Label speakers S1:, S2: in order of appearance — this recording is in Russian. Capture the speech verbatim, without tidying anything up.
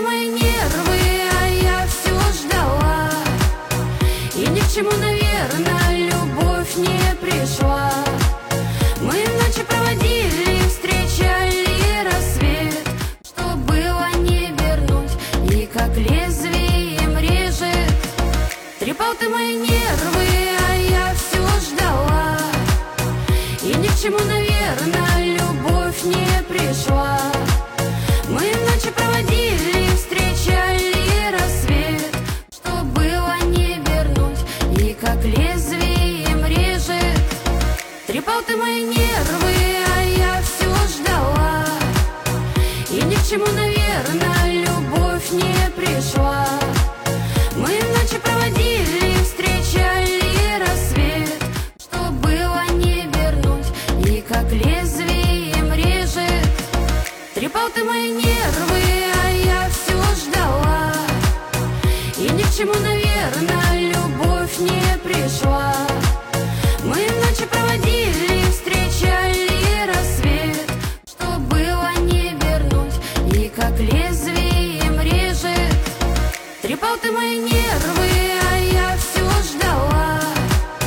S1: мои нервы, а я все ждала. И ни к чему, наверное, любовь не пришла. Мы ночи проводили, встречали рассвет. Что было, не вернуть, и как лезвием режет. Трепал ты мои нервы, а я все ждала. И ни к чему, наверное, любовь не пришла. Мы ночи проводили, встречали рассвет. Что было, не вернуть, и как лезвием режет. Трепал ты мои нервы, а я все ждала. И ни к чему, наверное, любовь не пришла. Мы ночи проводили, встречали рассвет. Что было, не вернуть, и как лезвием режет. Трепал ты мои нервы, а я все ждала. И ни к чему, наверное, любовь не пришла. Мы ночи проводили, встречали рассвет. Что было, не вернуть, и как лезвием режет. Трепал ты мои нервы.